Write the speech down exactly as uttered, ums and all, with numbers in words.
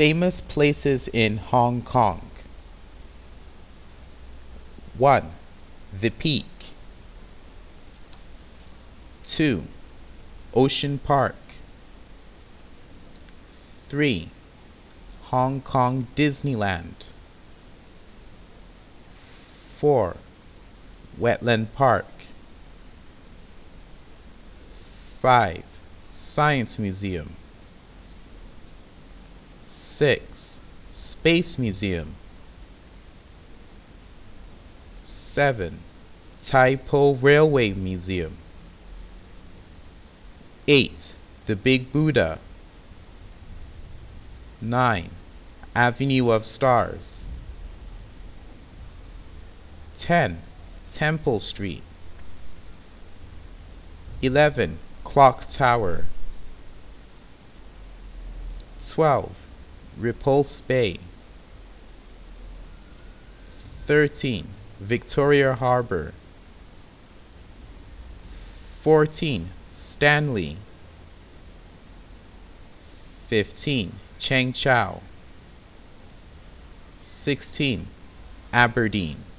Famous places in Hong Kong. one. The Peak. two. Ocean Park. three. Hong Kong Disneyland. four. Wetland Park. five. Science Museum. six. Space Museum. seven. Tai Po Railway Museum. eight. The Big Buddha. nine. Avenue of Stars. ten. Temple Street. eleven. Clock Tower. twelve. Repulse Bay. thirteen. Victoria Harbor. fourteen. Stanley. fifteen. Cheng Chau. sixteen. Aberdeen.